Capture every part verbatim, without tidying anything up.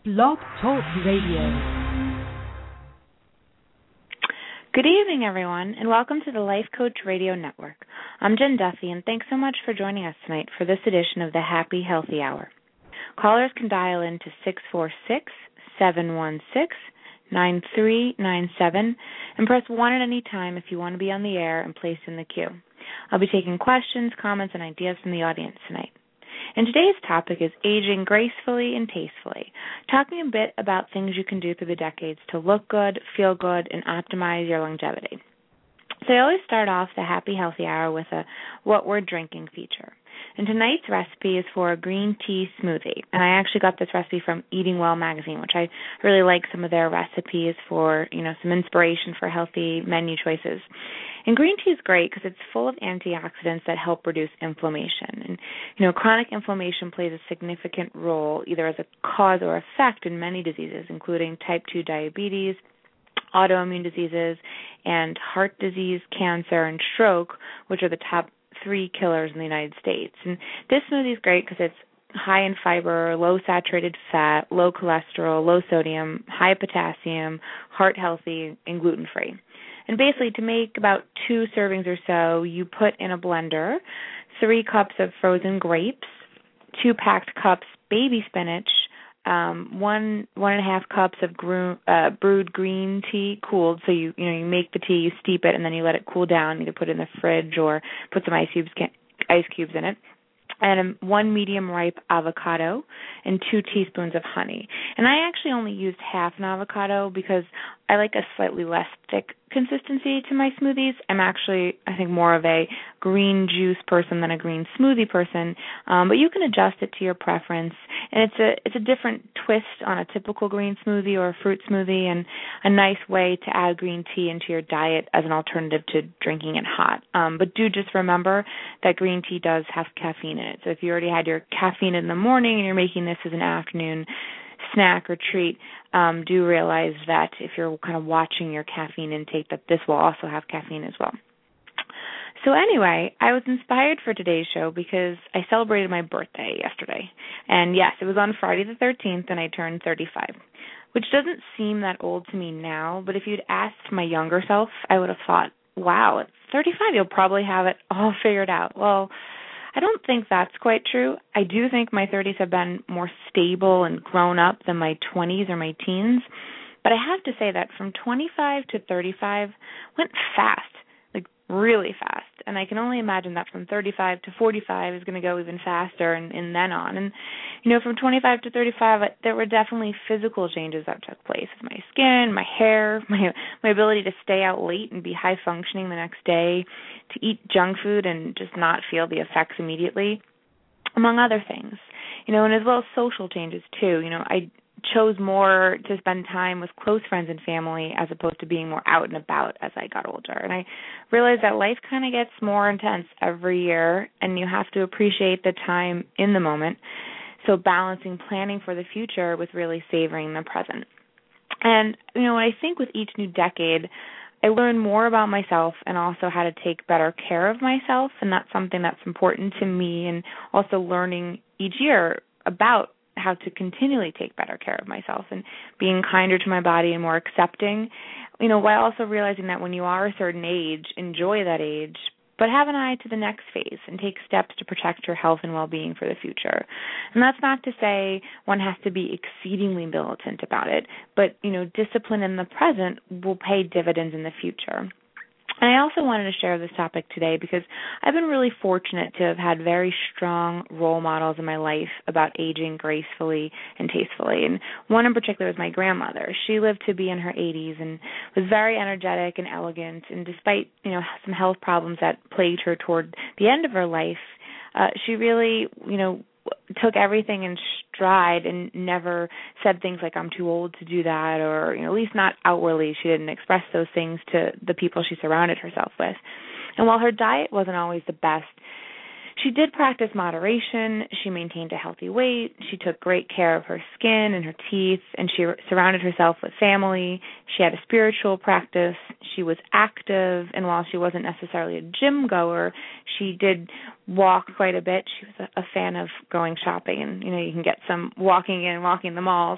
Blog Talk Radio. Good evening, everyone, and welcome to the Life Coach Radio Network. I'm Jen Duffy, and thanks so much for joining us tonight for this edition of the Happy Healthy Hour. Callers can dial in to six four six, seven one six, nine three nine seven and press one at any time if you want to be on the air and placed in the queue. I'll be taking questions, comments, and ideas from the audience tonight. And today's topic is aging gracefully and tastefully, talking a bit about things you can do through the decades to look good, feel good, and optimize your longevity. So I always start off the Happy Healthy Hour with a what we're drinking feature. And tonight's recipe is for a green tea smoothie. And I actually got this recipe from Eating Well magazine, which I really like some of their recipes for, you know, some inspiration for healthy menu choices. And green tea is great because it's full of antioxidants that help reduce inflammation. And, you know, chronic inflammation plays a significant role either as a cause or effect in many diseases, including type two diabetes, autoimmune diseases, and heart disease, cancer, and stroke, which are the top three killers in the United States. And this smoothie is great because it's high in fiber, low saturated fat, low cholesterol, low sodium, high potassium, heart healthy, and gluten-free. And basically, to make about two servings or so, you put in a blender three cups of frozen grapes, two packed cups baby spinach, um, one one and a half cups of gru- uh, brewed green tea, cooled. So you you know you make the tea, you steep it, and then you let it cool down. Either put it in the fridge or put some ice cubes ice cubes in it. And um, one medium ripe avocado and two teaspoons of honey. And I actually only used half an avocado because I like a slightly less thick consistency to my smoothies. I'm actually, I think, more of a green juice person than a green smoothie person. Um, but you can adjust it to your preference. And it's a it's a different twist on a typical green smoothie or a fruit smoothie, and a nice way to add green tea into your diet as an alternative to drinking it hot. Um, but do just remember that green tea does have caffeine in it. So if you already had your caffeine in the morning and you're making this as an afternoon snack or treat, um, do realize that if you're kind of watching your caffeine intake, that this will also have caffeine as well. So anyway, I was inspired for today's show because I celebrated my birthday yesterday. And yes, it was on Friday the thirteenth, and I turned thirty-five, which doesn't seem that old to me now, but if you'd asked my younger self, I would have thought, wow, at thirty-five, you'll probably have it all figured out. Well, I don't think that's quite true. I do think my thirties have been more stable and grown up than my twenties or my teens. But I have to say that from twenty-five to thirty-five went fast, like really fast. And I can only imagine that from thirty-five to forty-five is going to go even faster and, and then on. And, you know, from twenty-five to thirty-five, there were definitely physical changes that took place with my skin, my hair, my my ability to stay out late and be high functioning the next day, to eat junk food and just not feel the effects immediately, among other things. You know, and as well as social changes too. You know, I chose more to spend time with close friends and family as opposed to being more out and about as I got older. And I realized that life kind of gets more intense every year, and you have to appreciate the time in the moment. So balancing planning for the future with really savoring the present. And, you know, I think with each new decade, I learn more about myself and also how to take better care of myself, and that's something that's important to me, and also learning each year about how to continually take better care of myself and being kinder to my body and more accepting, you know, while also realizing that when you are a certain age, enjoy that age, but have an eye to the next phase and take steps to protect your health and well-being for the future. And that's not to say one has to be exceedingly militant about it, but, you know, discipline in the present will pay dividends in the future. And I also wanted to share this topic today because I've been really fortunate to have had very strong role models in my life about aging gracefully and tastefully. And one in particular was my grandmother. She lived to be in her eighties and was very energetic and elegant. And despite, you know, some health problems that plagued her toward the end of her life, uh, she really, you know, took everything in stride and never said things like, I'm too old to do that, or, you know, at least not outwardly. She didn't express those things to the people she surrounded herself with. And while her diet wasn't always the best, She did practice moderation. She maintained a healthy weight. She took great care of her skin and her teeth, and she surrounded herself with family. She had a spiritual practice. She was active, and while she wasn't necessarily a gym goer, she did walk quite a bit. She was a, a fan of going shopping, and, you know, you can get some walking in and walking in the malls.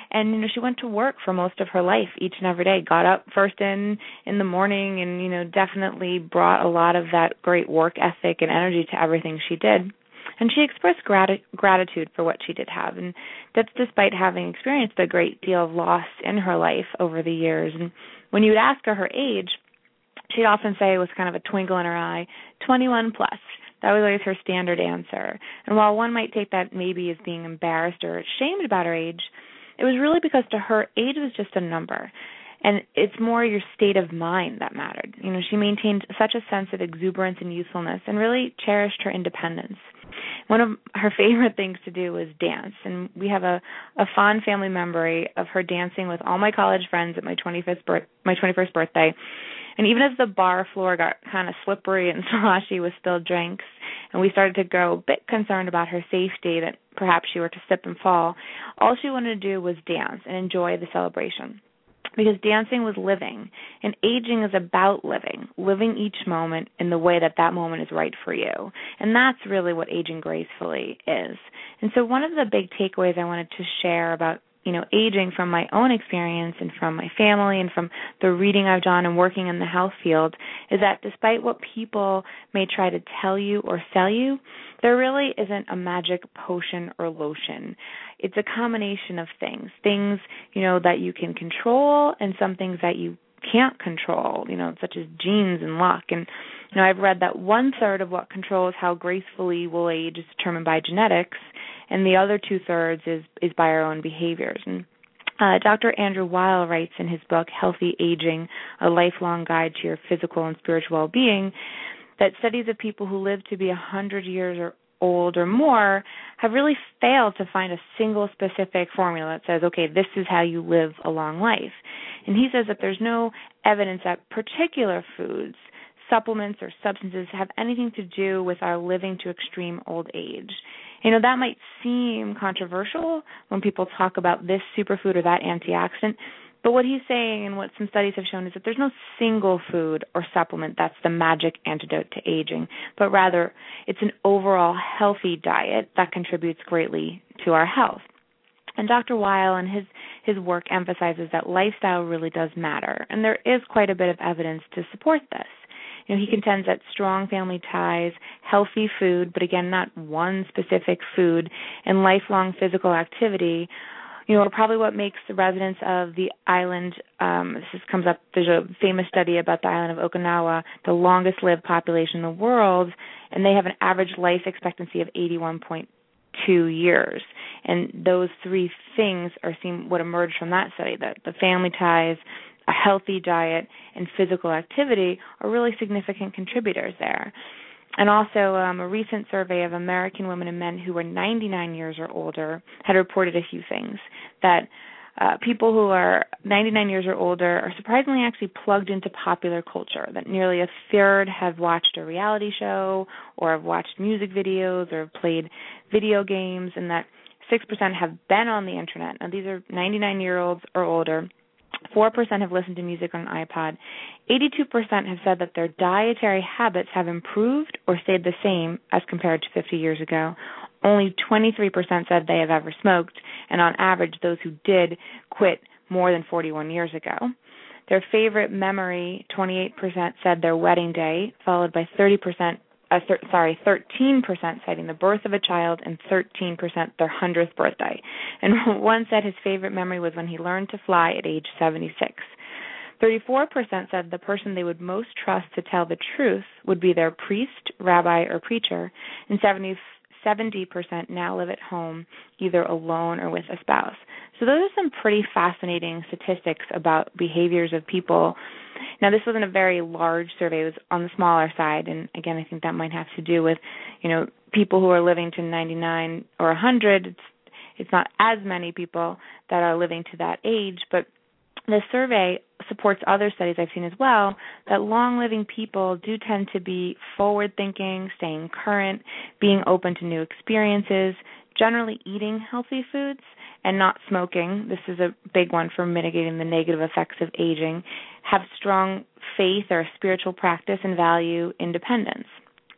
And, you know, she went to work for most of her life each and every day, got up first in in the morning and, you know, definitely brought a lot of that great work ethic and energy to everything she did. And she expressed grat- gratitude for what she did have, and that's despite having experienced a great deal of loss in her life over the years. And when you would ask her her age, she'd often say with kind of a twinkle in her eye, twenty-one plus. That was always her standard answer. And while one might take that maybe as being embarrassed or ashamed about her age, it was really because to her, age was just a number. And it's more your state of mind that mattered. You know, she maintained such a sense of exuberance and youthfulness and really cherished her independence. One of her favorite things to do was dance, and we have a, a fond family memory of her dancing with all my college friends at my twenty-fifth birth, my twenty-first birthday. And even as the bar floor got kind of slippery and sloshy with spilled drinks, and we started to grow a bit concerned about her safety, that perhaps she were to slip and fall, all she wanted to do was dance and enjoy the celebration. Because dancing was living, and aging is about living, living each moment in the way that that moment is right for you. And that's really what aging gracefully is. And so one of the big takeaways I wanted to share about, you know, aging from my own experience and from my family and from the reading I've done and working in the health field is that despite what people may try to tell you or sell you, there really isn't a magic potion or lotion. It's a combination of things, things, you know, that you can control and some things that you can't control, you know, such as genes and luck. And, you know, I've read that one third of what controls how gracefully we'll age is determined by genetics, and the other two-thirds is, is by our own behaviors. And uh, Doctor Andrew Weil writes in his book, Healthy Aging, A Lifelong Guide to Your Physical and Spiritual Well-Being, that studies of people who live to be one hundred years or old or more have really failed to find a single specific formula that says, okay, this is how you live a long life. And he says that there's no evidence that particular foods, supplements, or substances have anything to do with our living to extreme old age. You know, that might seem controversial when people talk about this superfood or that antioxidant, but what he's saying and what some studies have shown is that there's no single food or supplement that's the magic antidote to aging, but rather it's an overall healthy diet that contributes greatly to our health. And Doctor Weil and his, his work emphasizes that lifestyle really does matter, and there is quite a bit of evidence to support this. You know, he contends that strong family ties, healthy food, but again, not one specific food, and lifelong physical activity, you know, are probably what makes the residents of the island, um, this is, comes up, there's a famous study about the island of Okinawa, the longest lived population in the world, and they have an average life expectancy of eighty-one point two years. And those three things are seen what emerged from that study, that the family ties, a healthy diet, and physical activity are really significant contributors there. And also, um, a recent survey of American women and men who were ninety-nine years or older had reported a few things, that uh, people who are ninety-nine years or older are surprisingly actually plugged into popular culture, that nearly a third have watched a reality show or have watched music videos or have played video games, and that six percent have been on the Internet. Now, these are ninety-nine-year-olds or older. four percent have listened to music on an iPod. eighty-two percent have said that their dietary habits have improved or stayed the same as compared to fifty years ago. Only twenty-three percent said they have ever smoked, and on average, those who did quit more than forty-one years ago. Their favorite memory, twenty-eight percent said their wedding day, followed by thirty percent Uh, th- sorry, thirteen percent citing the birth of a child, and thirteen percent their hundredth birthday. And one said his favorite memory was when he learned to fly at age seventy-six. thirty-four percent said the person they would most trust to tell the truth would be their priest, rabbi, or preacher, and seventy percent now live at home, either alone or with a spouse. So those are some pretty fascinating statistics about behaviors of people. Now, this wasn't a very large survey. It was on the smaller side, and again, I think that might have to do with, you know, people who are living to ninety-nine or one hundred. It's, it's not as many people that are living to that age, but the survey supports other studies I've seen as well, that long-living people do tend to be forward-thinking, staying current, being open to new experiences, generally eating healthy foods, and not smoking. This is a big one for mitigating the negative effects of aging. Have strong faith or spiritual practice and value independence.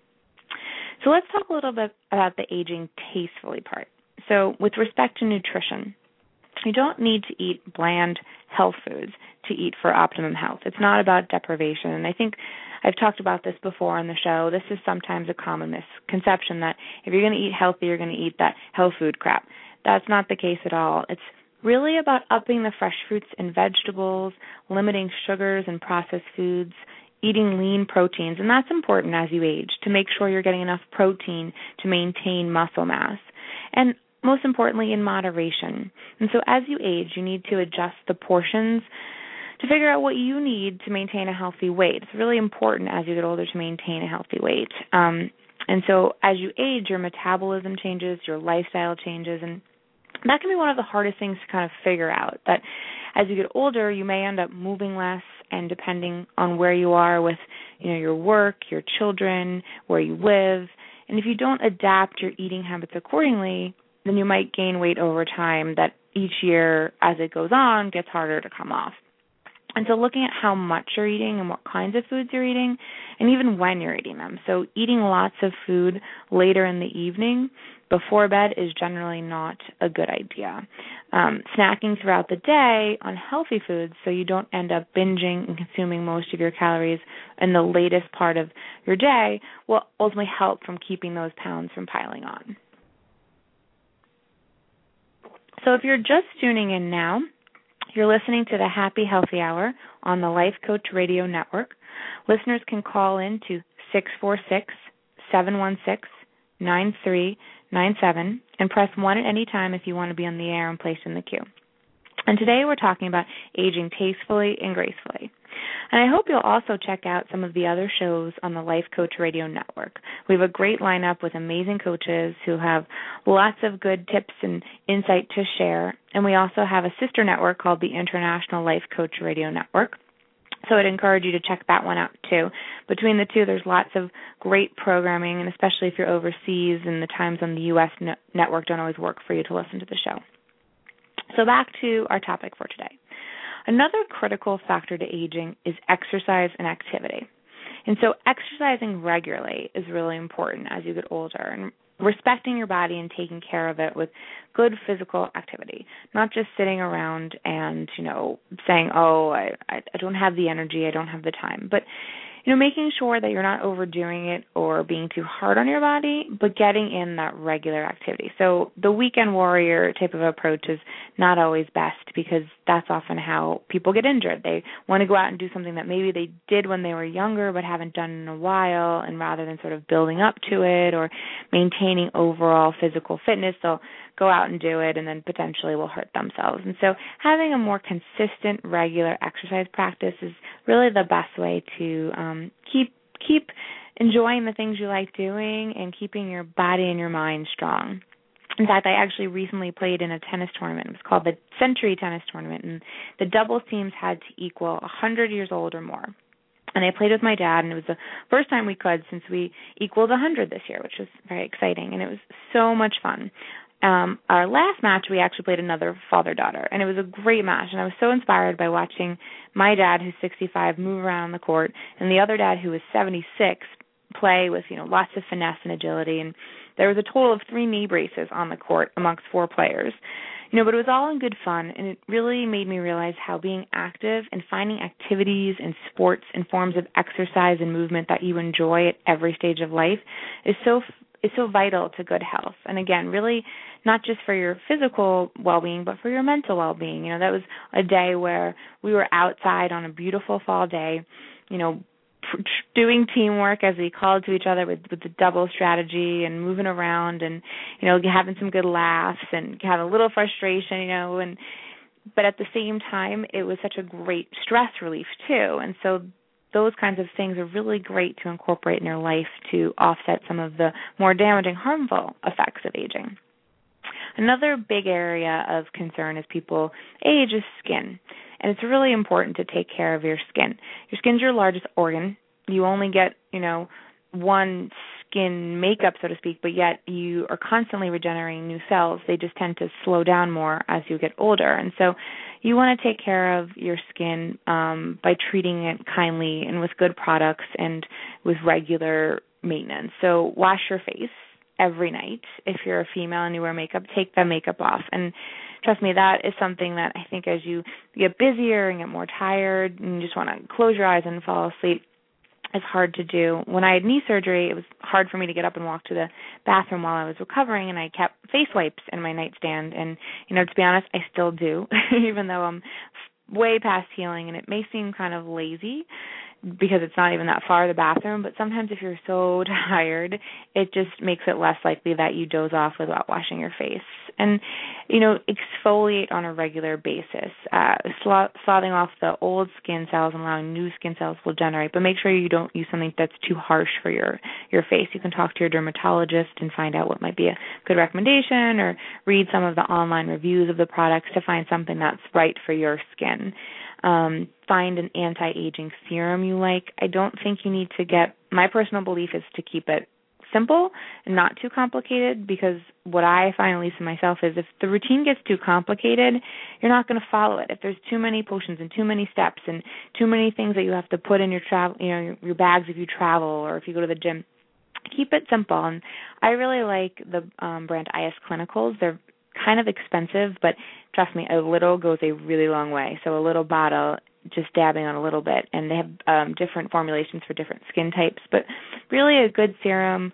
So let's talk a little bit about the aging tastefully part. So with respect to nutrition, You don't need to eat bland health foods to eat for optimum health. It's not about deprivation. And I think I've talked about this before on the show. This is sometimes a common misconception that if you're going to eat healthy, you're going to eat that health food crap. That's not the case at all. It's really about upping the fresh fruits and vegetables, limiting sugars and processed foods, eating lean proteins. And that's important as you age to make sure you're getting enough protein to maintain muscle mass. And most importantly, in moderation. And so as you age, you need to adjust the portions to figure out what you need to maintain a healthy weight. It's really important as you get older to maintain a healthy weight. Um, and so as you age, your metabolism changes, your lifestyle changes, and that can be one of the hardest things to kind of figure out, that as you get older, you may end up moving less, and depending on where you are with, you know, your work, your children, where you live, and if you don't adapt your eating habits accordingly, then you might gain weight over time that each year as it goes on gets harder to come off. And so looking at how much you're eating and what kinds of foods you're eating, and even when you're eating them. So eating lots of food later in the evening before bed is generally not a good idea. Um, snacking throughout the day on healthy foods so you don't end up binging and consuming most of your calories in the latest part of your day will ultimately help from keeping those pounds from piling on. So if you're just tuning in now, you're listening to the Happy Healthy Hour on the Life Coach Radio Network. Listeners can call in to six four six, seven one six, nine three nine seven and press one at any time if you want to be on the air and placed in the queue. And today we're talking about aging tastefully and gracefully. And I hope you'll also check out some of the other shows on the Life Coach Radio Network. We have a great lineup with amazing coaches who have lots of good tips and insight to share. And we also have a sister network called the International Life Coach Radio Network. So I'd encourage you to check that one out too. Between the two, there's lots of great programming, and especially if you're overseas and the times on the U S ne- network don't always work for you to listen to the show. So back to our topic for today. Another critical factor to aging is exercise and activity. And so exercising regularly is really important as you get older, and respecting your body and taking care of it with good physical activity, not just sitting around and, you know, saying, oh, I, I don't have the energy, I don't have the time. But, you know, making sure that you're not overdoing it or being too hard on your body, but getting in that regular activity. So the weekend warrior type of approach is not always best, because that's often how people get injured. They want to go out and do something that maybe they did when they were younger but haven't done in a while, and rather than sort of building up to it or maintaining overall physical fitness, they'll go out and do it and then potentially will hurt themselves. And so having a more consistent, regular exercise practice is really the best way to um, keep keep enjoying the things you like doing and keeping your body and your mind strong. In fact, I actually recently played in a tennis tournament. It was called the Century Tennis Tournament, and the doubles teams had to equal one hundred years old or more. And I played with my dad, and it was the first time we could since we equaled one hundred this year, which was very exciting, and it was so much fun. Um, our last match, we actually played another father-daughter, and it was a great match, and I was so inspired by watching my dad, who's sixty-five, move around the court, and the other dad, who was seventy-six, play with, you know, lots of finesse and agility. And there was a total of three knee braces on the court amongst four players. You know, but it was all in good fun, and it really made me realize how being active and finding activities and sports and forms of exercise and movement that you enjoy at every stage of life is so is so vital to good health. And again, really not just for your physical well-being, but for your mental well-being. You know, that was a day where we were outside on a beautiful fall day, you know, doing teamwork, as we called to each other, with, with the double strategy and moving around and, you know, having some good laughs and have a little frustration, you know, and but at the same time, it was such a great stress relief too. And so those kinds of things are really great to incorporate in your life to offset some of the more damaging, harmful effects of aging. Another big area of concern as people age is skin. And it's really important to take care of your skin. Your skin's your largest organ. You only get, you know, one skin makeup, so to speak, but yet you are constantly regenerating new cells. They just tend to slow down more as you get older. And so you want to take care of your skin um, by treating it kindly and with good products and with regular maintenance. So wash your face every night. If you're a female and you wear makeup, take the makeup off. And trust me, that is something that I think as you get busier and get more tired and you just want to close your eyes and fall asleep, it's hard to do. When I had knee surgery, it was hard for me to get up and walk to the bathroom while I was recovering, and I kept face wipes in my nightstand. And, you know, to be honest, I still do, even though I'm way past healing, and it may seem kind of lazy because it's not even that far, the bathroom, but sometimes if you're so tired, it just makes it less likely that you doze off without washing your face. And, you know, exfoliate on a regular basis. Uh, sloughing off the old skin cells and allowing new skin cells will generate, but make sure you don't use something that's too harsh for your, your face. You can talk to your dermatologist and find out what might be a good recommendation, or read some of the online reviews of the products to find something that's right for your skin. Um, find an anti-aging serum you like. I don't think you need to get, my personal belief is to keep it simple and not too complicated, because what I find, at least in myself, is if the routine gets too complicated, you're not going to follow it. If there's too many potions and too many steps and too many things that you have to put in your travel, you know, your, your bags if you travel or if you go to the gym, keep it simple. And I really like the um, brand I S Clinicals. They're kind of expensive, but trust me, a little goes a really long way. So a little bottle, just dabbing on a little bit, and they have um, different formulations for different skin types, but really a good serum,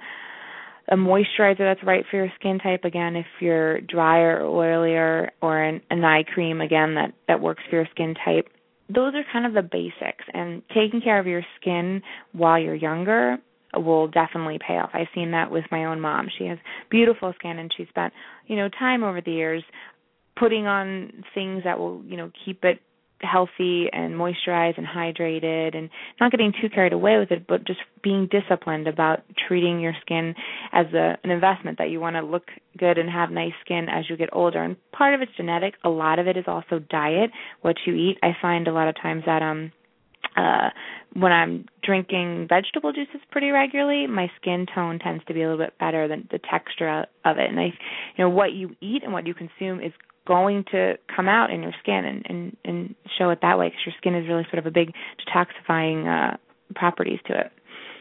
a moisturizer that's right for your skin type, again, if you're drier or oilier, or an, an eye cream, again, that, that works for your skin type. Those are kind of the basics, and taking care of your skin while you're younger will definitely pay off. I've seen that with my own mom. She has beautiful skin, and she spent, you know, time over the years putting on things that will, you know, keep it healthy and moisturized and hydrated, and not getting too carried away with it, but just being disciplined about treating your skin as a, an investment, that you want to look good and have nice skin as you get older. And part of it's genetic. A lot of it is also diet, what you eat. I find a lot of times that um Uh, when I'm drinking vegetable juices pretty regularly, my skin tone tends to be a little bit better than the texture of it. And I, you know, what you eat and what you consume is going to come out in your skin and, and, and show it that way, because your skin is really sort of a big detoxifying uh, properties to it.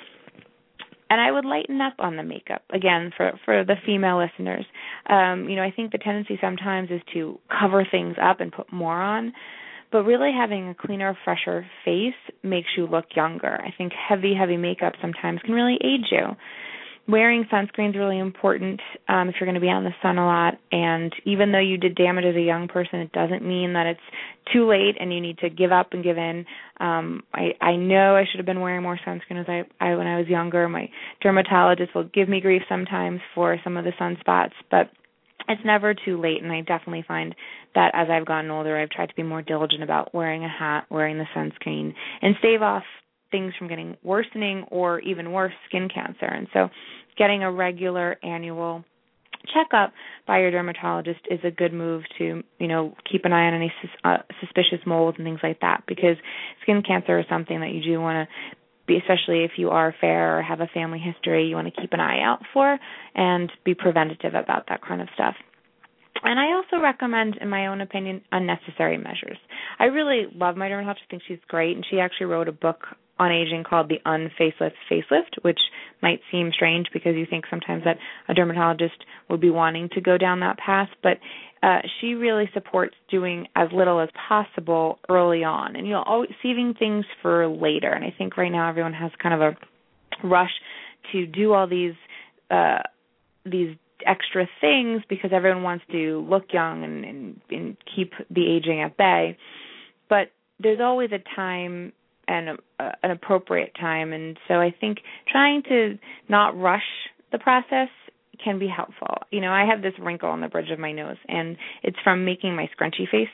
And I would lighten up on the makeup, again, for, for the female listeners. Um, you know, I think the tendency sometimes is to cover things up and put more on. But really having a cleaner, fresher face makes you look younger. I think heavy, heavy makeup sometimes can really age you. Wearing sunscreen is really important um, if you're going to be out in the sun a lot. And even though you did damage as a young person, it doesn't mean that it's too late and you need to give up and give in. Um, I, I know I should have been wearing more sunscreen as I, I when I was younger. My dermatologist will give me grief sometimes for some of the sunspots, but it's never too late, and I definitely find that as I've gotten older, I've tried to be more diligent about wearing a hat, wearing the sunscreen, and stave off things from getting worsening or even worse, skin cancer. And so getting a regular annual checkup by your dermatologist is a good move to, you know, keep an eye on any sus- uh, suspicious molds and things like that, because skin cancer is something that you do want to be, especially if you are fair or have a family history, you want to keep an eye out for and be preventative about that kind of stuff. And I also recommend, in my own opinion, unnecessary measures. I really love my dermatologist. I think she's great, and she actually wrote a book on aging called The Unfacelift Facelift, which might seem strange because you think sometimes that a dermatologist would be wanting to go down that path, but uh, she really supports doing as little as possible early on, and you know, always saving things for later. And I think right now everyone has kind of a rush to do all these uh, these extra things because everyone wants to look young and, and, and keep the aging at bay. But there's always a time and a, uh, an appropriate time, and so I think trying to not rush the process can be helpful. You know, I have this wrinkle on the bridge of my nose, and it's from making my scrunchy face,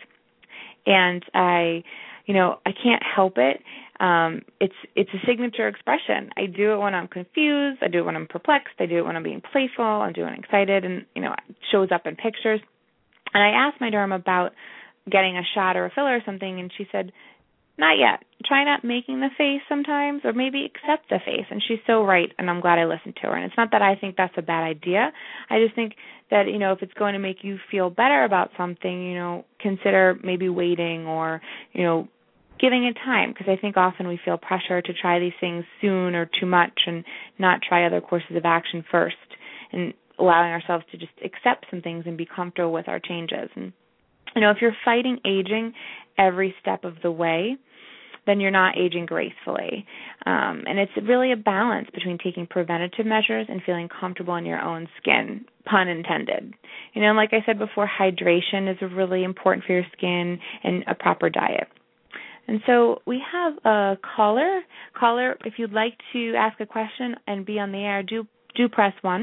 and I, you know, I can't help it. Um, it's it's a signature expression. I do it when I'm confused. I do it when I'm perplexed. I do it when I'm being playful. I do it when I'm excited, and you know, it shows up in pictures. And I asked my derm about getting a shot or a filler or something, and she said, not yet. Try not making the face sometimes, or maybe accept the face. And she's so right, and I'm glad I listened to her. And it's not that I think that's a bad idea. I just think that, you know, if it's going to make you feel better about something, you know, consider maybe waiting or, you know, giving it time, because I think often we feel pressure to try these things soon or too much and not try other courses of action first. And allowing ourselves to just accept some things and be comfortable with our changes. And, you know, if you're fighting aging every step of the way, then you're not aging gracefully. Um, and it's really a balance between taking preventative measures and feeling comfortable in your own skin, pun intended. You know, like I said before, hydration is really important for your skin and a proper diet. And so we have a caller. Caller, if you'd like to ask a question and be on the air, do do press one.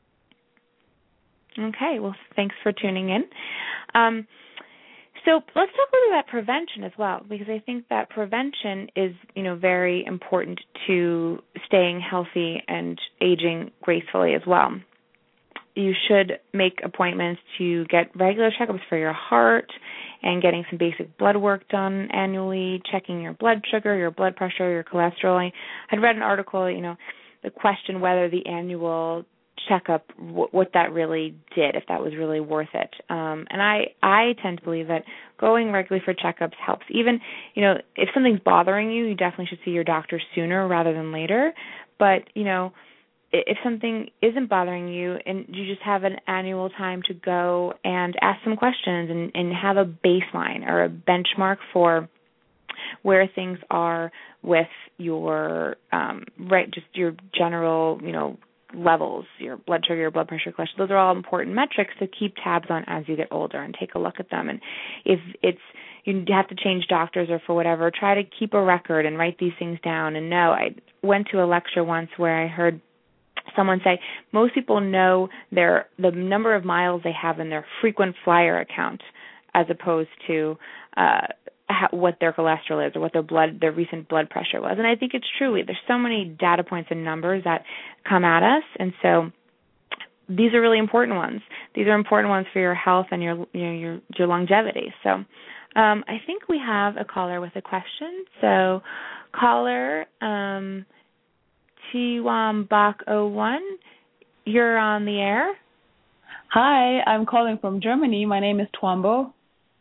Okay, well, thanks for tuning in. Um, So let's talk a little about prevention as well, because I think that prevention is, you know, very important to staying healthy and aging gracefully as well. You should make appointments to get regular checkups for your heart and getting some basic blood work done annually, checking your blood sugar, your blood pressure, your cholesterol. I'd read an article, you know, the question whether the annual checkup, what, what that really did, if that was really worth it. Um, and I, I tend to believe that going regularly for checkups helps. Even, you know, if something's bothering you, you definitely should see your doctor sooner rather than later. But, you know, if something isn't bothering you and you just have an annual time to go and ask some questions and, and have a baseline or a benchmark for where things are with your, um, right, just your general, you know, levels, your blood sugar, your blood pressure, cholesterol, those are all important metrics to keep tabs on as you get older and take a look at them. And if it's, you have to change doctors or for whatever, try to keep a record and write these things down. And know, I went to a lecture once where I heard someone say most people know their the number of miles they have in their frequent flyer account as opposed to uh, how, what their cholesterol is or what their blood, their recent blood pressure was. And I think it's true. There's so many data points and numbers that come at us, and so these are really important ones. These are important ones for your health and your you know, your your longevity. So um, I think we have a caller with a question. So caller um, T one Bach oh one, you're on the air. Hi, I'm calling from Germany. My name is Twambo.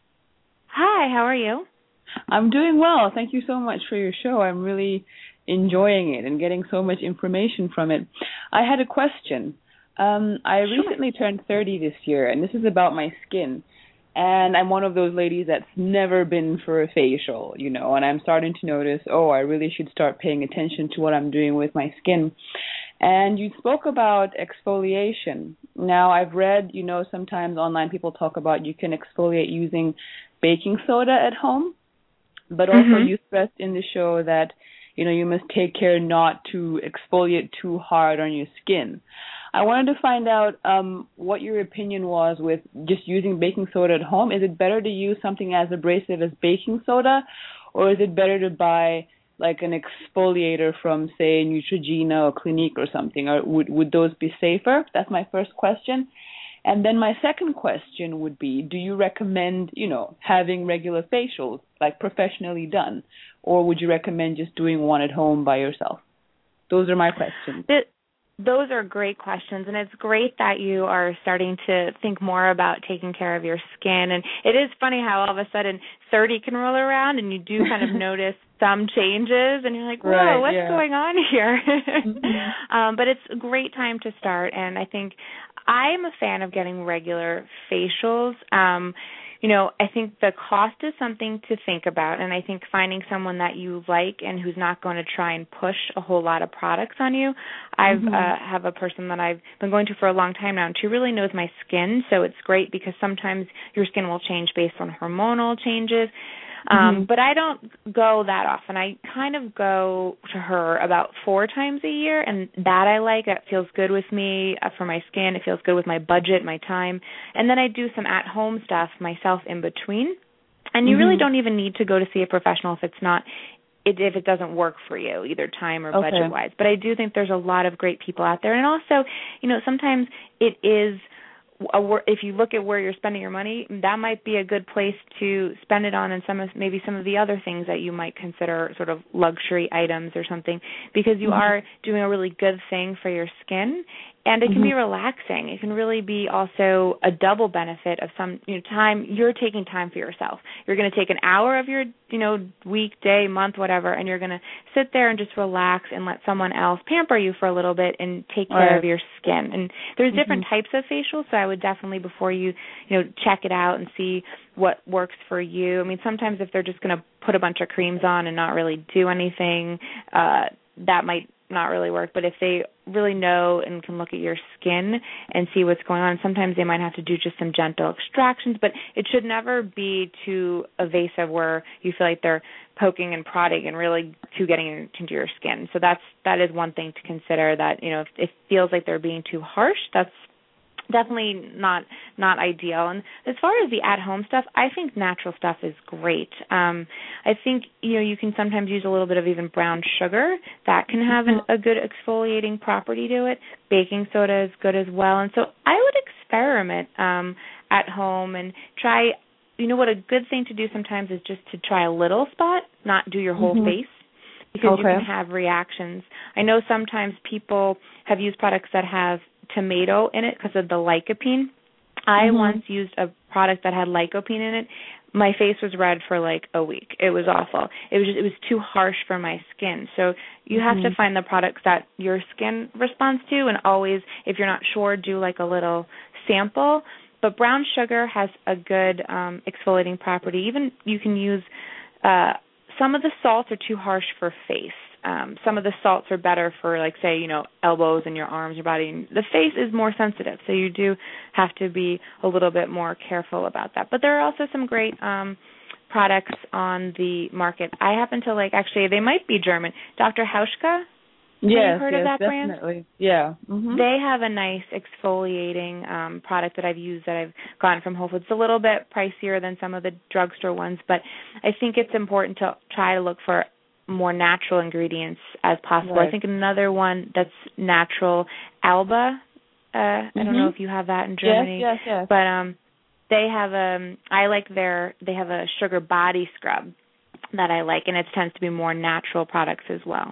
Hi, how are you? I'm doing well. Thank you so much for your show. I'm really enjoying it and getting so much information from it. I had a question. Um, I Sure. recently turned thirty this year, and this is about my skin. And I'm one of those ladies that's never been for a facial, you know, and I'm starting to notice, oh, I really should start paying attention to what I'm doing with my skin. And you spoke about exfoliation. Now, I've read, you know, sometimes online people talk about you can exfoliate using baking soda at home. But also mm-hmm. you stressed in the show that, you know, you must take care not to exfoliate too hard on your skin. I wanted to find out um, what your opinion was with just using baking soda at home. Is it better to use something as abrasive as baking soda, or is it better to buy like an exfoliator from, say, Neutrogena or Clinique or something? Or would, would those be safer? That's my first question. And then my second question would be, do you recommend, you know, having regular facials, like professionally done, or would you recommend just doing one at home by yourself? Those are my questions. It, those are great questions, and it's great that you are starting to think more about taking care of your skin. And it is funny how all of a sudden thirty can roll around and you do kind of notice some changes, and you're like, whoa, right, what's yeah. going on here? mm-hmm. um, but it's a great time to start, and I think I am a fan of getting regular facials. Um, you know, I think the cost is something to think about, and I think finding someone that you like and who's not going to try and push a whole lot of products on you. I mm-hmm. uh, have a person that I've been going to for a long time now, and she really knows my skin, so it's great because sometimes your skin will change based on hormonal changes. Um, mm-hmm. But I don't go that often. I kind of go to her about four times a year, and that I like. That feels good with me uh, for my skin. It feels good with my budget, my time. And then I do some at-home stuff myself in between. And you mm-hmm. really don't even need to go to see a professional if it's not, if it doesn't work for you, either time or okay. budget-wise. But I do think there's a lot of great people out there. And also, you know, sometimes it is, if you look at where you're spending your money, that might be a good place to spend it on, and some of maybe some of the other things that you might consider sort of luxury items or something, because you mm-hmm. are doing a really good thing for your skin, And it can mm-hmm. be relaxing. It can really be also a double benefit of some you know, time. You're taking time for yourself. You're going to take an hour of your you know week, day, month, whatever, and you're going to sit there and just relax and let someone else pamper you for a little bit and take care right. of your skin. And there's mm-hmm. different types of facials, so I would definitely, before you you know check it out and see what works for you. I mean, sometimes if they're just going to put a bunch of creams on and not really do anything, uh, that might not really work. But if they really know and can look at your skin and see what's going on, sometimes they might have to do just some gentle extractions, but it should never be too invasive where you feel like they're poking and prodding and really too getting into your skin. So that's that is one thing to consider, that, you know, if it feels like they're being too harsh, that's definitely not not ideal. And as far as the at-home stuff, I think natural stuff is great. Um, I think, you know, you can sometimes use a little bit of even brown sugar. That can have an, a good exfoliating property to it. Baking soda is good as well. And so I would experiment um, at home and try, you know what, a good thing to do sometimes is just to try a little spot, not do your whole mm-hmm. face, because okay. you can have reactions. I know sometimes people have used products that have tomato in it because of the lycopene. I mm-hmm. once used a product that had lycopene in it. My face was red for like a week. It was awful. It was just, it was too harsh for my skin. So you mm-hmm. have to find the products that your skin responds to, and always, if you're not sure, do like a little sample. But brown sugar has a good um, exfoliating property. Even you can use uh, some of the salts are too harsh for face. Um, some of the salts are better for, like, say, you know, elbows and your arms, your body. The face is more sensitive, so you do have to be a little bit more careful about that. But there are also some great um, products on the market. I happen to like, actually, they might be German. Doctor Hauschka? Yes, have you heard yes, of that definitely. brand? Yeah. Mm-hmm. They have a nice exfoliating um, product that I've used that I've gotten from Whole Foods. It's a little bit pricier than some of the drugstore ones, but I think it's important to try to look for more natural ingredients as possible. Right. I think another one that's natural, Alba. Uh, mm-hmm. I don't know if you have that in Germany. Yes, yes, yes. But um, they have um, I like their. They have a sugar body scrub that I like, and it tends to be more natural products as well.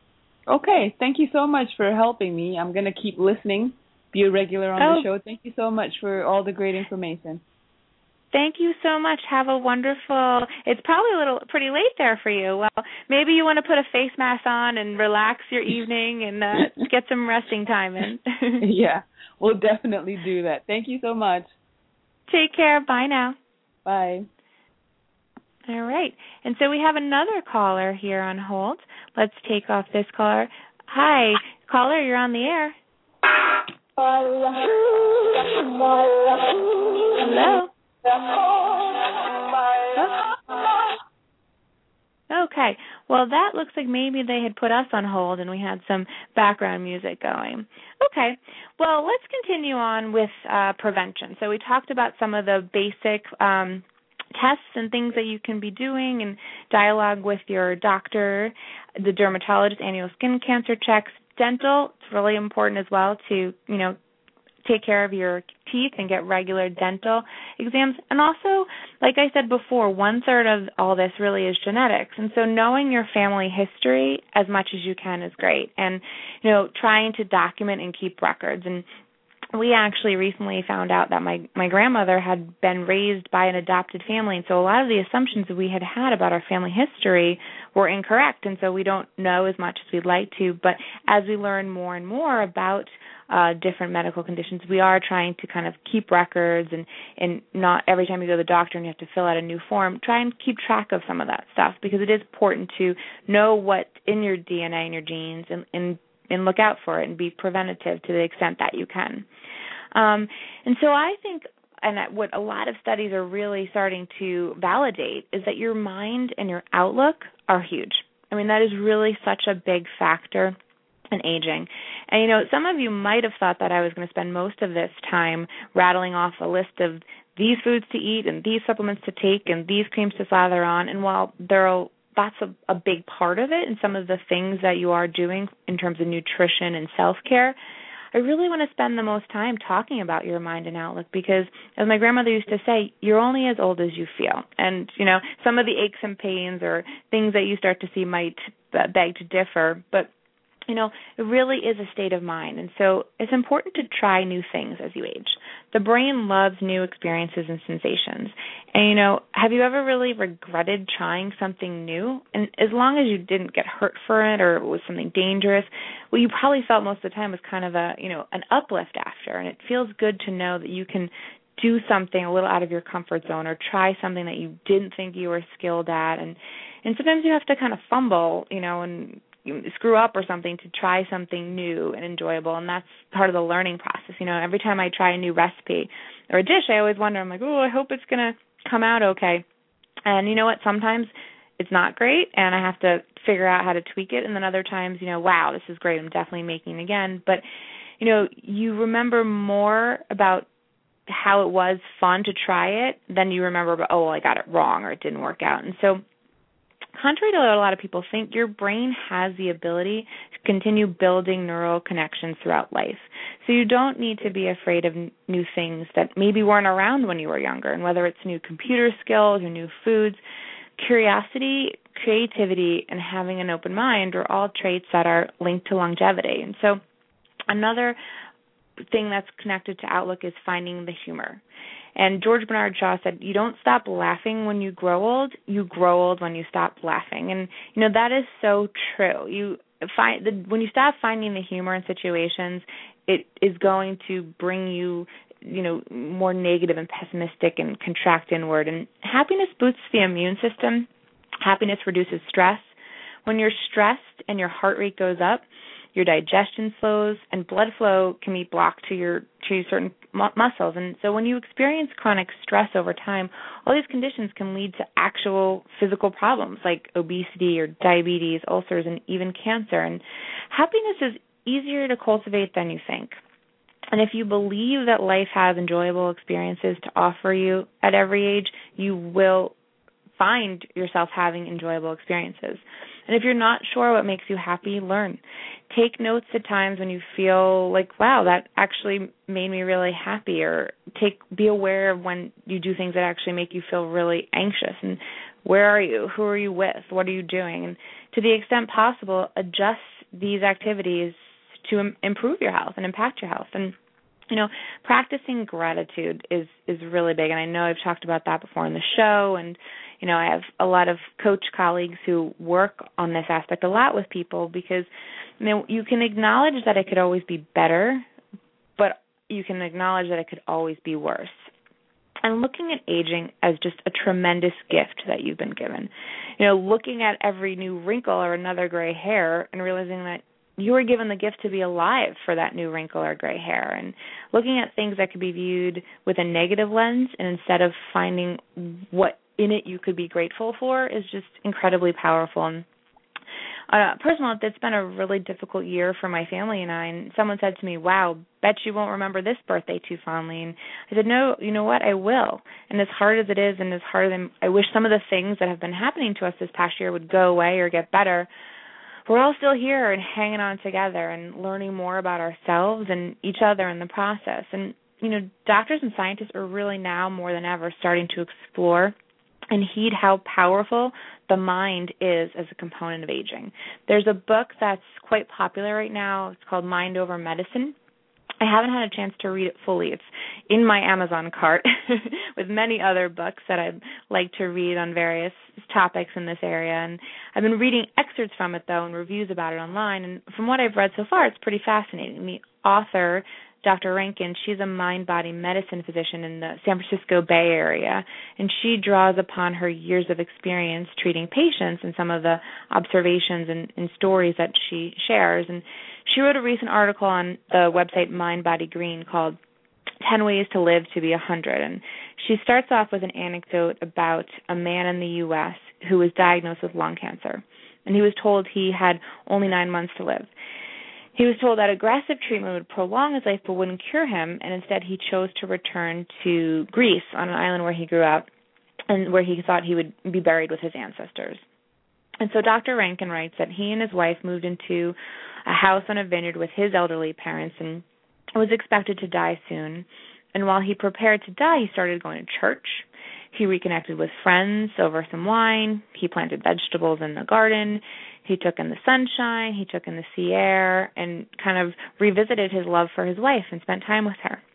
Okay, thank you so much for helping me. I'm gonna keep listening. Be a regular on oh. the show. Thank you so much for all the great information. Thank you so much. Have a wonderful, it's probably a little pretty late there for you. Well, maybe you want to put a face mask on and relax your evening and uh, get some resting time in. Yeah, we'll definitely do that. Thank you so much. Take care. Bye now. Bye. All right. And so we have another caller here on hold. Let's take off this caller. Hi, caller, you're on the air. Hello. Okay. Well, that looks like maybe they had put us on hold and we had some background music going. Okay. Well, let's continue on with uh, prevention. So we talked about some of the basic um, tests and things that you can be doing, and dialogue with your doctor, the dermatologist, annual skin cancer checks. Dental, it's really important as well to, you know, take care of your teeth and get regular dental exams. And also, like I said before, one-third of all this really is genetics. And so knowing your family history as much as you can is great. And, you know, trying to document and keep records. And we actually recently found out that my, my grandmother had been raised by an adopted family, and so a lot of the assumptions that we had had about our family history were incorrect, and so we don't know as much as we'd like to. But as we learn more and more about uh, different medical conditions, we are trying to kind of keep records, and, and not every time you go to the doctor and you have to fill out a new form, try and keep track of some of that stuff, because it is important to know what's in your D N A and your genes, and, and and look out for it and be preventative to the extent that you can. Um, and so I think, and what a lot of studies are really starting to validate, is that your mind and your outlook are huge. I mean, that is really such a big factor in aging. And, you know, some of you might have thought that I was going to spend most of this time rattling off a list of these foods to eat and these supplements to take and these creams to slather on. And while there are that's a, a big part of it, and some of the things that you are doing in terms of nutrition and self-care, I really want to spend the most time talking about your mind and outlook, because, as my grandmother used to say, you're only as old as you feel. And, you know, some of the aches and pains or things that you start to see might beg to differ, but you know, it really is a state of mind. And so it's important to try new things as you age. The brain loves new experiences and sensations. And, you know, have you ever really regretted trying something new? And as long as you didn't get hurt for it or it was something dangerous, what you probably felt most of the time was kind of a, you know, an uplift after. And it feels good to know that you can do something a little out of your comfort zone or try something that you didn't think you were skilled at. And, and sometimes you have to kind of fumble, you know, and screw up or something to try something new and enjoyable, and that's part of the learning process. You know, every time I try a new recipe or a dish, I always wonder, I'm like, oh, I hope it's going to come out okay. And you know what? Sometimes it's not great, and I have to figure out how to tweak it, and then other times, you know, wow, this is great. I'm definitely making it again. But, you know, you remember more about how it was fun to try it than you remember about, oh, well, I got it wrong or it didn't work out. And so contrary to what a lot of people think, your brain has the ability to continue building neural connections throughout life. So you don't need to be afraid of n- new things that maybe weren't around when you were younger. And whether it's new computer skills or new foods, curiosity, creativity, and having an open mind are all traits that are linked to longevity. And so another thing that's connected to outlook is finding the humor. And George Bernard Shaw said, you don't stop laughing when you grow old, you grow old when you stop laughing. And, you know, that is so true. You find the, when you stop finding the humor in situations, it is going to bring you, you know, more negative and pessimistic and contract inward. And happiness boosts the immune system. Happiness reduces stress. When you're stressed and your heart rate goes up, your digestion slows, and blood flow can be blocked to your to certain mu- muscles. And so when you experience chronic stress over time, all these conditions can lead to actual physical problems like obesity or diabetes, ulcers, and even cancer. And happiness is easier to cultivate than you think. And if you believe that life has enjoyable experiences to offer you at every age, you will find yourself having enjoyable experiences. And if you're not sure what makes you happy, learn. Take notes at times when you feel like, wow, that actually made me really happy, or take be aware of when you do things that actually make you feel really anxious. And where are you? Who are you with? What are you doing? And to the extent possible, adjust these activities to im- improve your health and impact your health. And you know, practicing gratitude is, is really big, and I know I've talked about that before in the show, and, you know, I have a lot of coach colleagues who work on this aspect a lot with people because, you know, you can acknowledge that it could always be better, but you can acknowledge that it could always be worse. And looking at aging as just a tremendous gift that you've been given. You know, looking at every new wrinkle or another gray hair and realizing that you were given the gift to be alive for that new wrinkle or gray hair, and looking at things that could be viewed with a negative lens and instead of finding what in it you could be grateful for is just incredibly powerful. And on a personal note, it's been a really difficult year for my family and I, and someone said to me, wow, bet you won't remember this birthday too fondly. And I said, no, you know what, I will. And as hard as it is and as hard as I wish some of the things that have been happening to us this past year would go away or get better, we're all still here and hanging on together and learning more about ourselves and each other in the process. And, you know, doctors and scientists are really now more than ever starting to explore and heed how powerful the mind is as a component of aging. There's a book that's quite popular right now. It's called Mind Over Medicine. I haven't had a chance to read it fully. It's in my Amazon cart with many other books that I'd like to read on various topics in this area. And I've been reading excerpts from it, though, and reviews about it online. And from what I've read so far, it's pretty fascinating. The author, Doctor Rankin, she's a mind-body medicine physician in the San Francisco Bay Area, and she draws upon her years of experience treating patients and some of the observations and, and stories that she shares. And she wrote a recent article on the website Mind Body Green called ten ways to Live to be one hundred. And she starts off with an anecdote about a man in the U S who was diagnosed with lung cancer. And he was told he had only nine months to live. He was told that aggressive treatment would prolong his life but wouldn't cure him, and instead he chose to return to Greece on an island where he grew up and where he thought he would be buried with his ancestors. And so Doctor Rankin writes that he and his wife moved into a house on a vineyard with his elderly parents and was expected to die soon. And while he prepared to die, he started going to church. He reconnected with friends over some wine. He planted vegetables in the garden. He took in the sunshine. He took in the sea air and kind of revisited his love for his wife and spent time with her.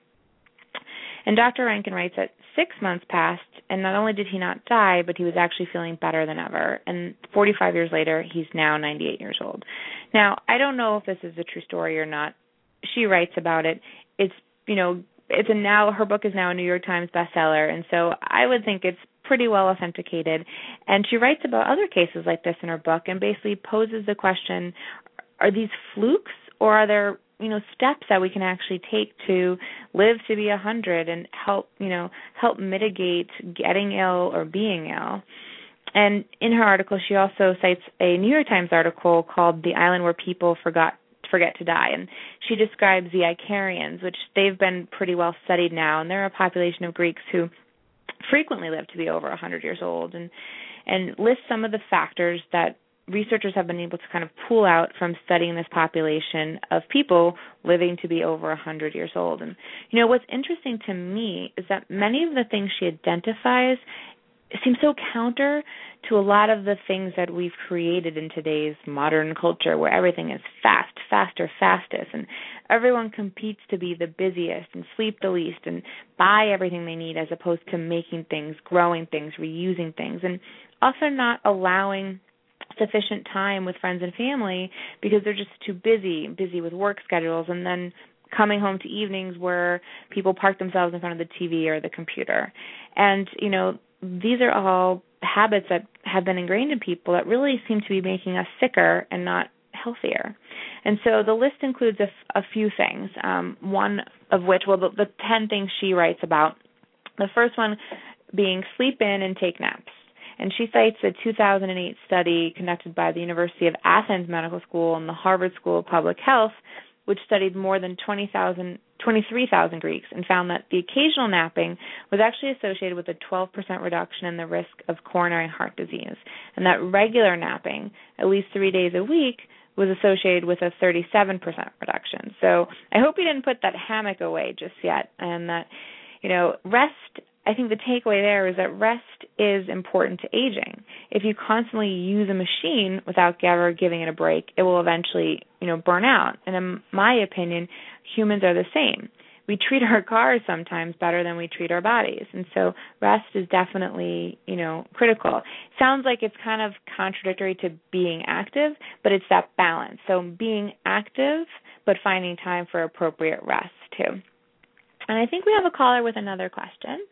And Doctor Rankin writes that six months passed, and not only did he not die, but he was actually feeling better than ever. And forty-five years later, he's now ninety-eight years old. Now, I don't know if this is a true story or not. She writes about it. It's, you know, it's a now, her book is now a New York Times bestseller, and so I would think it's pretty well authenticated. And she writes about other cases like this in her book and basically poses the question, are these flukes, or are there, you know, steps that we can actually take to live to be a hundred and help, you know, help mitigate getting ill or being ill? And in her article, she also cites a New York Times article called "The Island Where People Forgot Forget to Die," and she describes the Icarians, which they've been pretty well studied now, and they're a population of Greeks who frequently live to be over one hundred years old, and and lists some of the factors that researchers have been able to kind of pull out from studying this population of people living to be over one hundred years old. And, you know, what's interesting to me is that many of the things she identifies seem so counter to a lot of the things that we've created in today's modern culture, where everything is fast, faster, fastest, and everyone competes to be the busiest and sleep the least and buy everything they need, as opposed to making things, growing things, reusing things, and often not allowing sufficient time with friends and family because they're just too busy, busy with work schedules, and then coming home to evenings where people park themselves in front of the T V or the computer. And, you know, these are all habits that have been ingrained in people that really seem to be making us sicker and not healthier. And so the list includes a, a few things, um, one of which, well, the, the ten things she writes about. The first one being sleep in and take naps. And she cites a two thousand eight study conducted by the University of Athens Medical School and the Harvard School of Public Health, which studied more than twenty thousand, twenty-three thousand Greeks and found that the occasional napping was actually associated with a twelve percent reduction in the risk of coronary heart disease, and that regular napping, at least three days a week, was associated with a thirty-seven percent reduction. So I hope you didn't put that hammock away just yet, and that, you know, rest, I think the takeaway there is that rest is important to aging. If you constantly use a machine without ever giving it a break, it will eventually, you know, burn out. And in my opinion, humans are the same. We treat our cars sometimes better than we treat our bodies. And so rest is definitely, you know, critical. Sounds like it's kind of contradictory to being active, but it's that balance. So being active, but finding time for appropriate rest too. And I think we have a caller with another question.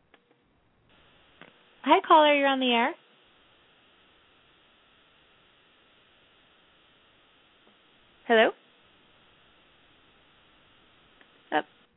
Hi, caller, you're on the air. Hello? Oh.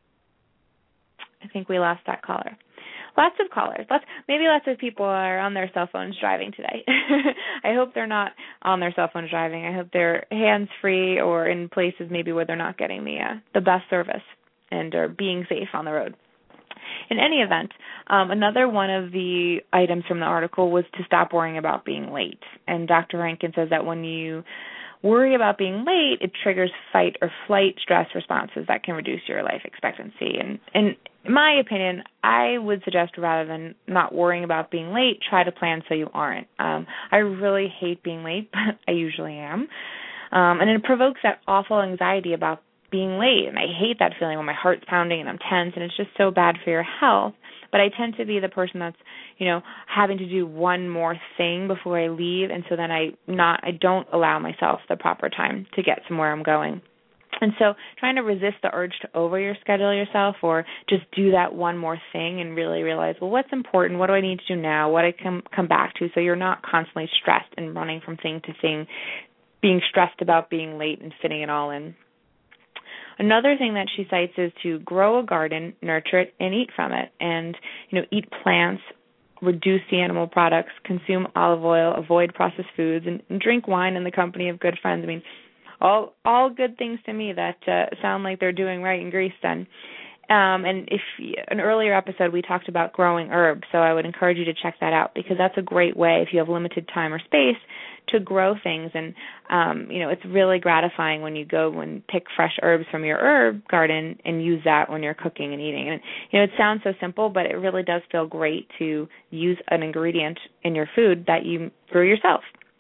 I think we lost that caller. Lots of callers. Lots, maybe lots of people are on their cell phones driving today. I hope they're not on their cell phones driving. I hope they're hands-free or in places maybe where they're not getting the uh, the best service and are being safe on the road. In any event, um, another one of the items from the article was to stop worrying about being late. And Doctor Rankin says that when you worry about being late, it triggers fight or flight stress responses that can reduce your life expectancy. And, and in my opinion, I would suggest rather than not worrying about being late, try to plan so you aren't. Um, I really hate being late, but I usually am. Um, and it provokes that awful anxiety about being late, and I hate that feeling when my heart's pounding and I'm tense, and it's just so bad for your health. But I tend to be the person that's, you know, having to do one more thing before I leave, and so then I not I don't allow myself the proper time to get somewhere I'm going. And so trying to resist the urge to over your schedule yourself or just do that one more thing and really realize, well, what's important? What do I need to do now? What I can come back to, so you're not constantly stressed and running from thing to thing, being stressed about being late and fitting it all in. Another thing that she cites is to grow a garden, nurture it, and eat from it. And, you know, eat plants, reduce the animal products, consume olive oil, avoid processed foods, and, and drink wine in the company of good friends. I mean, all all good things to me that uh, sound like they're doing right in Greece then. Um, and if an earlier episode we talked about growing herbs, so I would encourage you to check that out because that's a great way if you have limited time or space to grow things. And um, you know, it's really gratifying when you go and pick fresh herbs from your herb garden and use that when you're cooking and eating. And you know, it sounds so simple, but it really does feel great to use an ingredient in your food that you grew yourself.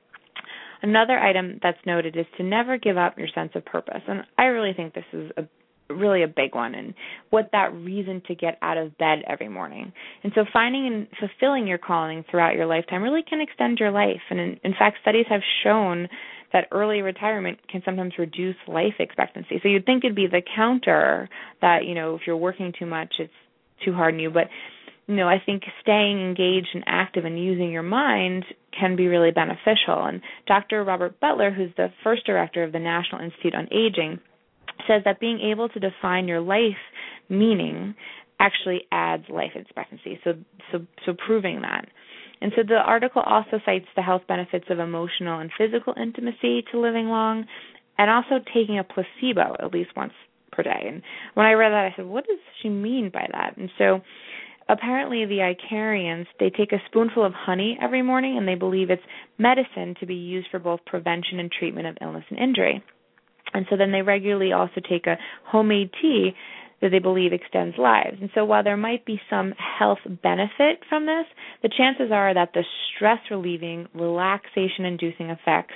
Another item that's noted is to never give up your sense of purpose. And I really think this is a really a big one, and what that reason to get out of bed every morning. And so finding and fulfilling your calling throughout your lifetime really can extend your life. And in, in fact, studies have shown that early retirement can sometimes reduce life expectancy. So you'd think it'd be the counter that, you know, if you're working too much, it's too hard on you. But, you know, I think staying engaged and active and using your mind can be really beneficial. And Doctor Robert Butler, who's the first director of the National Institute on Aging, says that being able to define your life meaning actually adds life expectancy, so so so proving that. And so the article also cites the health benefits of emotional and physical intimacy to living long, and also taking a placebo at least once per day. And when I read that, I said, what does she mean by that? And so apparently the Icarians, they take a spoonful of honey every morning, and they believe it's medicine to be used for both prevention and treatment of illness and injury. And so then they regularly also take a homemade tea that they believe extends lives. And so while there might be some health benefit from this, the chances are that the stress-relieving, relaxation-inducing effects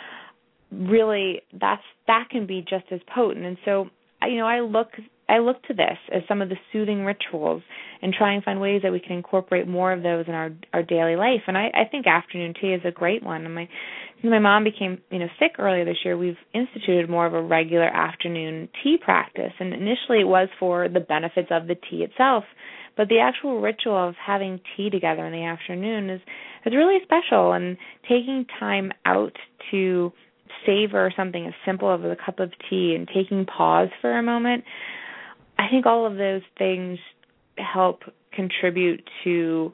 really, that's that can be just as potent. And so, you know, I look I look to this as some of the soothing rituals and try and find ways that we can incorporate more of those in our our daily life. And I, I think afternoon tea is a great one. And my since my mom became, you know, sick earlier this year, we've instituted more of a regular afternoon tea practice. And initially it was for the benefits of the tea itself, but the actual ritual of having tea together in the afternoon is is really special. And taking time out to savor something as simple as a cup of tea and taking pause for a moment, I think all of those things help contribute to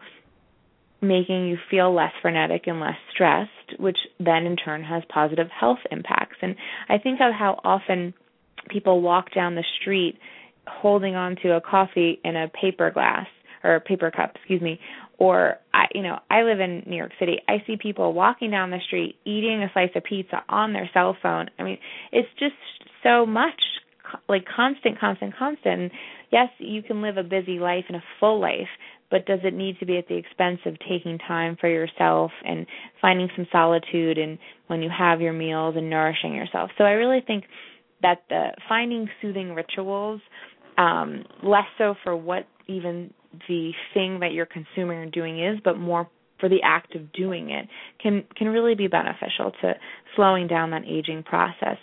making you feel less frenetic and less stressed, which then in turn has positive health impacts. And I think of how often people walk down the street holding on to a coffee in a paper glass or a paper cup, excuse me, or, I, you know, I live in New York City. I see people walking down the street eating a slice of pizza on their cell phone. I mean, it's just so much, like constant, constant, constant. Yes, you can live a busy life and a full life, but does it need to be at the expense of taking time for yourself and finding some solitude and when you have your meals and nourishing yourself? So I really think that the finding soothing rituals, um, less so for what even the thing that you're consuming or doing is, but more for the act of doing it, can can really be beneficial to slowing down that aging process.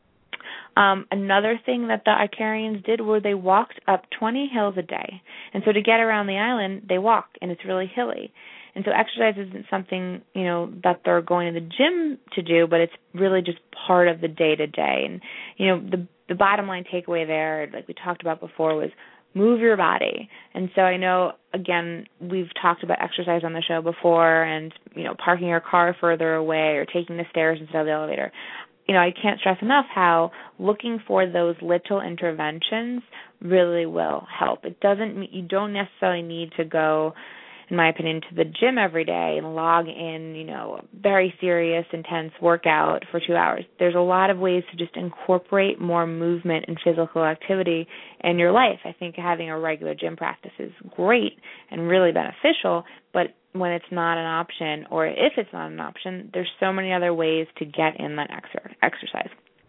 Um, another thing that the Icarians did were they walked up twenty hills a day. And so to get around the island, they walked, and it's really hilly. And so exercise isn't something, you know, that they're going to the gym to do, but it's really just part of the day-to-day. And, you know, the the bottom line takeaway there, like we talked about before, was move your body. And so I know, again, we've talked about exercise on the show before and, you know, parking your car further away or taking the stairs instead of the elevator. You know, I can't stress enough how looking for those little interventions really will help. It doesn't, you don't necessarily need to go, in my opinion, to the gym every day and log in, you know, a very serious, intense workout for two hours. There's a lot of ways to just incorporate more movement and physical activity in your life. I think having a regular gym practice is great and really beneficial, but when it's not an option, or if it's not an option, there's so many other ways to get in that exer- exercise.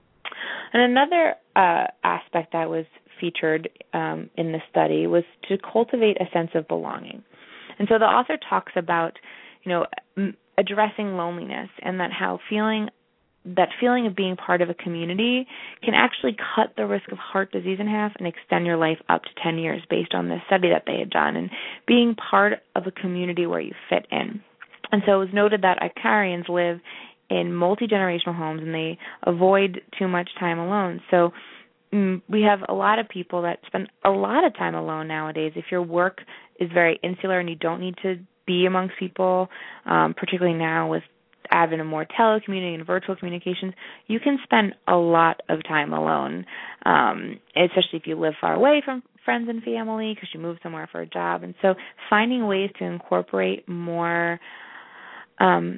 And another uh, aspect that was featured um, in the study was to cultivate a sense of belonging. And so the author talks about, you know, m- addressing loneliness and that how feeling that feeling of being part of a community can actually cut the risk of heart disease in half and extend your life up to ten years based on this study that they had done, and being part of a community where you fit in. And so it was noted that Icarians live in multi-generational homes and they avoid too much time alone. So mm, we have a lot of people that spend a lot of time alone nowadays. If your work is very insular and you don't need to be amongst people, um, particularly now with advent of more telecommuting and virtual communications, you can spend a lot of time alone, um, especially if you live far away from friends and family because you moved somewhere for a job. And so finding ways to incorporate more um,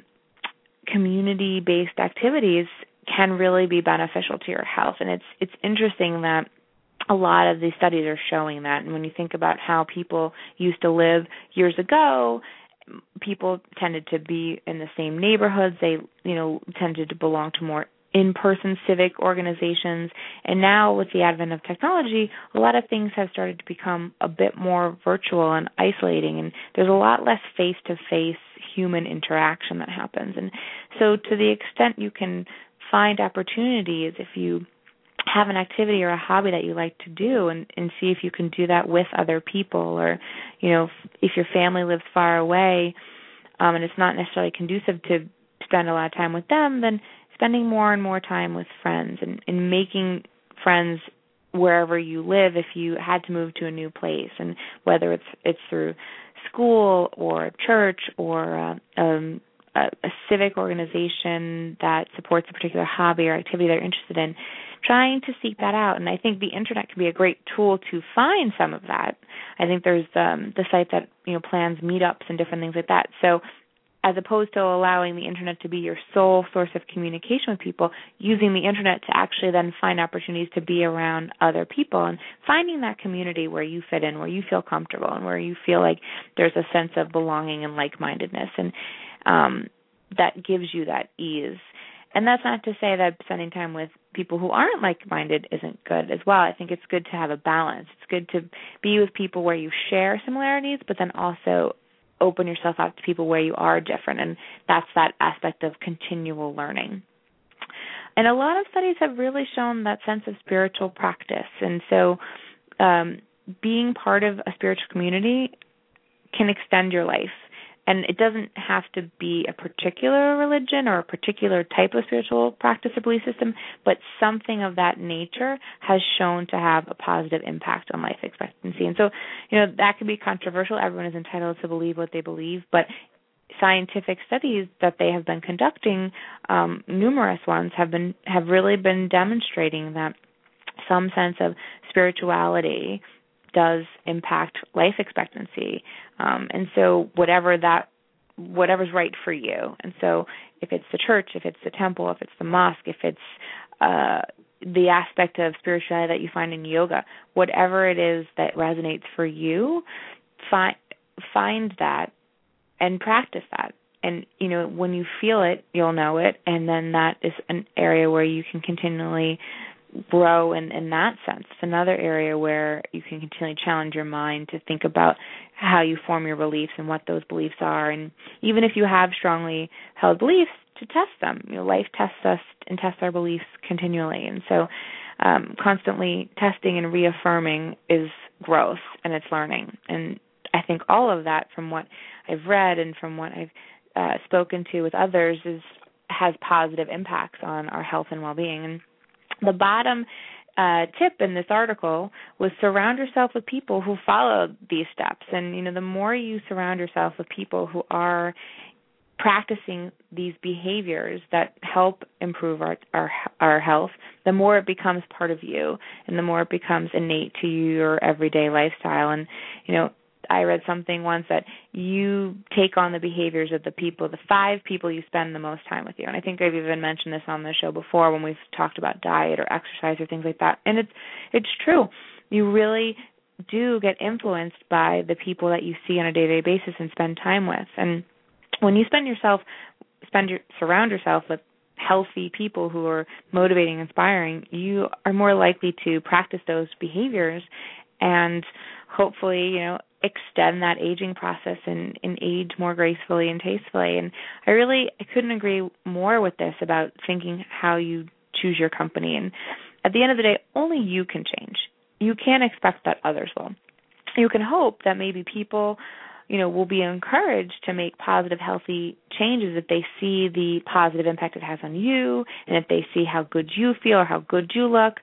community-based activities can really be beneficial to your health. And it's it's interesting that a lot of these studies are showing that. And when you think about how people used to live years ago, people tended to be in the same neighborhoods. They, you know, tended to belong to more in-person civic organizations. And now with the advent of technology, a lot of things have started to become a bit more virtual and isolating, and there's a lot less face-to-face human interaction that happens. And so to the extent you can find opportunities, if you have an activity or a hobby that you like to do, and, and see if you can do that with other people, or, you know, if your family lives far away um, and it's not necessarily conducive to spend a lot of time with them, then spending more and more time with friends and, and making friends wherever you live if you had to move to a new place, and whether it's it's through school or church or uh, um, a, a civic organization that supports a particular hobby or activity that you're interested in, trying to seek that out. And I think the internet can be a great tool to find some of that. I think there's um, the site that, you know, plans meetups and different things like that. So as opposed to allowing the internet to be your sole source of communication with people, using the internet to actually then find opportunities to be around other people and finding that community where you fit in, where you feel comfortable, and where you feel like there's a sense of belonging and like-mindedness, and um, that gives you that ease. And that's not to say that spending time with people who aren't like-minded isn't good as well. I think it's good to have a balance. It's good to be with people where you share similarities, but then also open yourself up to people where you are different, and that's that aspect of continual learning. And a lot of studies have really shown that sense of spiritual practice, and so um, being part of a spiritual community can extend your life. And it doesn't have to be a particular religion or a particular type of spiritual practice or belief system, but something of that nature has shown to have a positive impact on life expectancy. And so, you know, that can be controversial. Everyone is entitled to believe what they believe, but scientific studies that they have been conducting, um, numerous ones, have been have really been demonstrating that some sense of spirituality does impact life expectancy. Um, and so whatever that, whatever's right for you. And so if it's the church, if it's the temple, if it's the mosque, if it's uh, the aspect of spirituality that you find in yoga, whatever it is that resonates for you, find, find that and practice that. And, you know, when you feel it, you'll know it. And then that is an area where you can continually grow in, in that sense. It's another area where you can continually challenge your mind to think about how you form your beliefs and what those beliefs are. And even if you have strongly held beliefs, to test them. You know, life tests us and tests our beliefs continually. And so um, constantly testing and reaffirming is growth, and it's learning. And I think all of that, from what I've read and from what I've uh, spoken to with others, is has positive impacts on our health and well-being. And the bottom uh, tip in this article was surround yourself with people who follow these steps. And, you know, the more you surround yourself with people who are practicing these behaviors that help improve our, our our health, the more it becomes part of you, and the more it becomes innate to your everyday lifestyle. And, you know, I read something once that you take on the behaviors of the people, the five people you spend the most time with you. And I think I've even mentioned this on the show before when we've talked about diet or exercise or things like that. And it's it's true. You really do get influenced by the people that you see on a day-to-day basis and spend time with. And when you spend yourself, spend your, surround yourself with healthy people who are motivating, inspiring, you are more likely to practice those behaviors and hopefully, you know, extend that aging process and, and age more gracefully and tastefully. And I really I couldn't agree more with this about thinking how you choose your company. And at the end of the day, only you can change. You can't expect that others will. You can hope that maybe people, you know, will be encouraged to make positive, healthy changes if they see the positive impact it has on you, and if they see how good you feel or how good you look.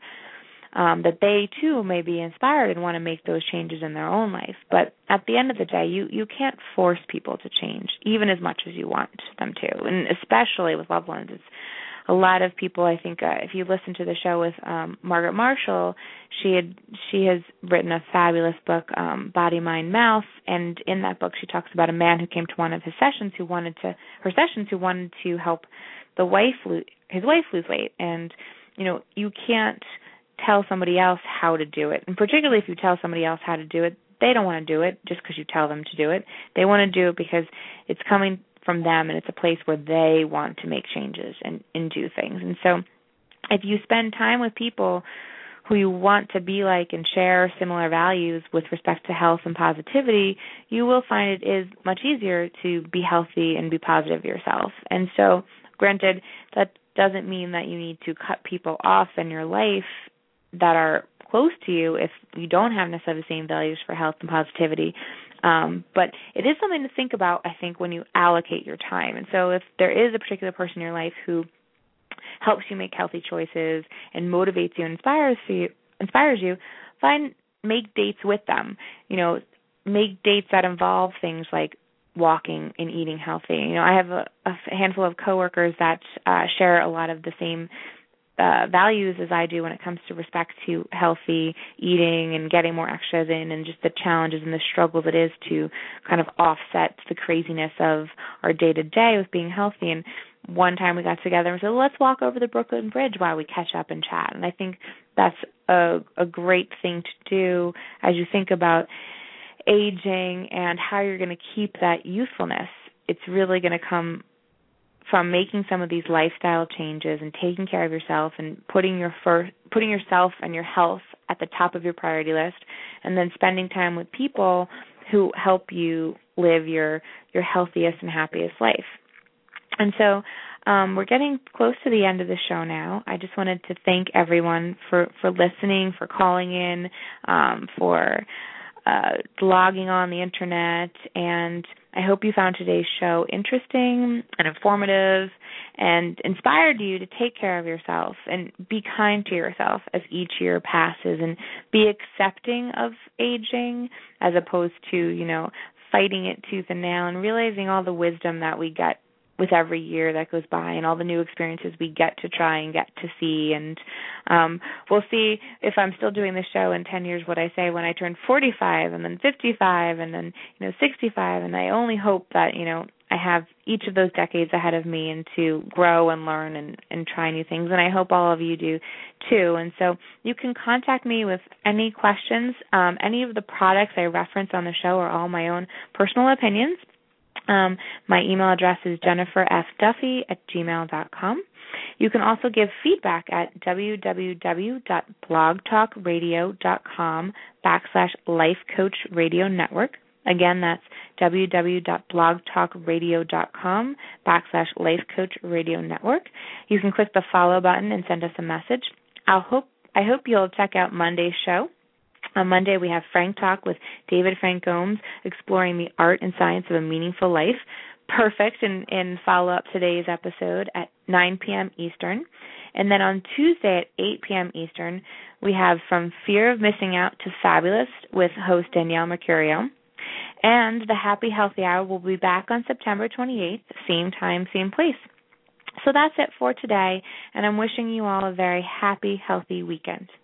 Um, that they, too, may be inspired and want to make those changes in their own life. But at the end of the day, you, you can't force people to change, even as much as you want them to. And especially with loved ones, it's a lot of people, I think, uh, if you listen to the show with um, Margaret Marshall, she had she has written a fabulous book, um, Body, Mind, Mouth, and in that book she talks about a man who came to one of his sessions who wanted to her sessions who wanted to help the wife lo- his wife lose weight, and you know you can't tell somebody else how to do it, and particularly if you tell somebody else how to do it, they don't want to do it just because you tell them to do it. They want to do it because it's coming from them, and it's a place where they want to make changes and, and do things. And so if you spend time with people who you want to be like and share similar values with respect to health and positivity, you will find it is much easier to be healthy and be positive yourself. And so, granted, that doesn't mean that you need to cut people off in your life that are close to you if you don't have necessarily the same values for health and positivity. Um, but it is something to think about, I think, when you allocate your time. And so if there is a particular person in your life who helps you make healthy choices and motivates you and inspires you, inspires you, find make dates with them. You know, make dates that involve things like walking and eating healthy. You know, I have a, a handful of coworkers that uh, share a lot of the same Uh, values as I do when it comes to respect to healthy eating and getting more extras in, and just the challenges and the struggles it is to kind of offset the craziness of our day-to-day with being healthy. And one time we got together and said, well, let's walk over the Brooklyn Bridge while we catch up and chat. And I think that's a, a great thing to do as you think about aging and how you're going to keep that youthfulness. It's really going to come from making some of these lifestyle changes and taking care of yourself and putting your first, putting yourself and your health at the top of your priority list, and then spending time with people who help you live your your healthiest and happiest life. And so um, we're getting close to the end of the show now. I just wanted to thank everyone for, for listening, for calling in, um, for uh, logging on the internet, and I hope you found today's show interesting and informative and inspired you to take care of yourself and be kind to yourself as each year passes, and be accepting of aging as opposed to, you know, fighting it tooth and nail, and realizing all the wisdom that we get with every year that goes by and all the new experiences we get to try and get to see. And um, we'll see if I'm still doing this show in ten years, what I say when I turn forty-five and then fifty-five and then, you know, sixty-five. And I only hope that, you know, I have each of those decades ahead of me and to grow and learn and, and try new things. And I hope all of you do too. And so you can contact me with any questions. Um, any of the products I reference on the show are all my own personal opinions. Um, my email address is jenniferfduffy at gmail dot com. You can also give feedback at www.blogtalkradio.com backslash Life Coach Radio Network. Again, that's www.blogtalkradio.com backslash Life Coach Radio Network. You can click the follow button and send us a message. I'll hope I hope you'll check out Monday's show. On Monday, we have Frank Talk with David Frank Gomes, exploring the art and science of a meaningful life. Perfect in, in follow-up today's episode at nine p.m. Eastern. And then on Tuesday at eight p.m. Eastern, we have From Fear of Missing Out to Fabulous with host Danielle Mercurio. And the Happy Healthy Hour will be back on September twenty-eighth, same time, same place. So that's it for today, and I'm wishing you all a very happy, healthy weekend.